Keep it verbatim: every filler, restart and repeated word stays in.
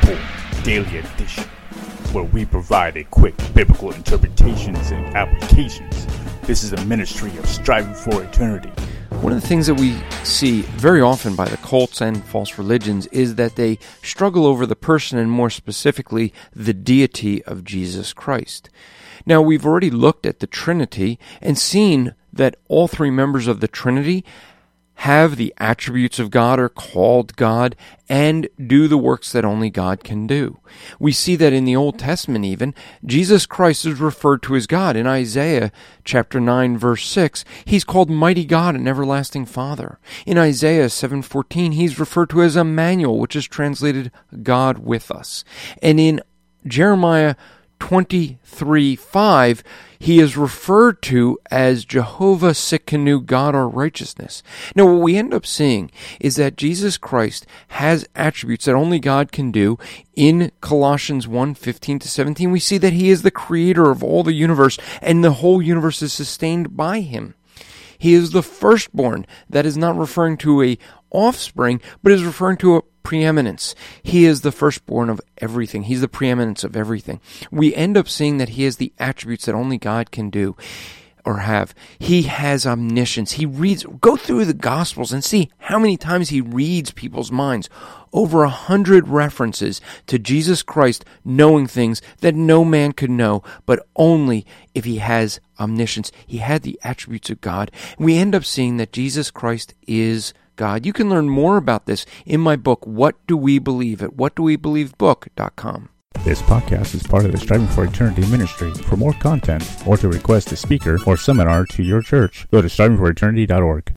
Report Daily Edition, where we provide a quick biblical interpretations and applications. This is a ministry of striving for eternity. One of the things that we see very often by the cults and false religions is that they struggle over the person and more specifically the deity of Jesus Christ. Now, we've already looked at the Trinity and seen that all three members of the Trinity have the attributes of God, are called God, and do the works that only God can do. We see that in the Old Testament even, Jesus Christ is referred to as God. In Isaiah chapter nine, verse six, he's called Mighty God and Everlasting Father. In Isaiah seven fourteen, he's referred to as Emmanuel, which is translated God with us. And in Jeremiah twenty-three five, he is referred to as Jehovah Tsidkenu, God our righteousness. Now, what we end up seeing is that Jesus Christ has attributes that only God can do. In Colossians one fifteen to seventeen, we see that he is the creator of all the universe, and the whole universe is sustained by him. He is the firstborn. That is not referring to a offspring, but is referring to a preeminence. He is the firstborn of everything. He's the preeminence of everything. We end up seeing that he has the attributes that only God can do or have. He has omniscience. He reads, go through the Gospels and see how many times he reads people's minds. Over a hundred references to Jesus Christ knowing things that no man could know, but only if he has omniscience. He had the attributes of God. We end up seeing that Jesus Christ is God. You can learn more about this in my book, What Do We Believe, at what do we believe book dot com. This podcast is part of the Striving for Eternity ministry. For more content, or to request a speaker or seminar to your church, go to striving for eternity dot org.